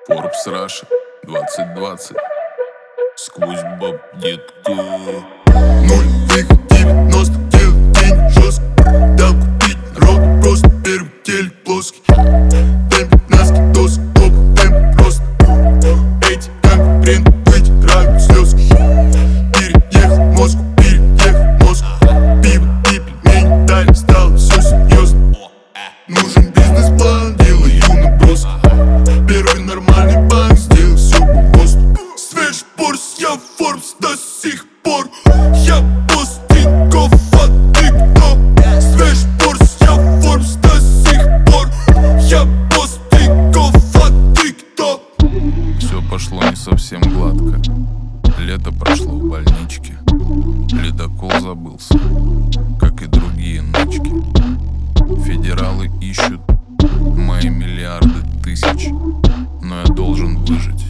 Forbes Russia 2020. Сквозь баб, детка. Нулевых 90 делать день жестко. Дам купить народу просто первый телек плоский. Дай 15 досок, топ, темп просто. Эти конкуренты вытирают слезы. Переехал в Москву, Пиво и пельмени дали, стало все серьезно. Нужен бизнес-план, делаю наброс. Первый нормальный банк, сделал все по ГОСТу. Свежий Порс, я Forbes до сих пор. Я босс Тинькофф, а ты кто? Свежий Порс, я Forbes до сих пор. Я босс Тинькофф, а ты кто? Все пошло не совсем гладко. Лето прошло в больничке. Ледокол забылся, как и другие ночки. Федералы ищут мои миллиарды тысяч, но я должен выжить.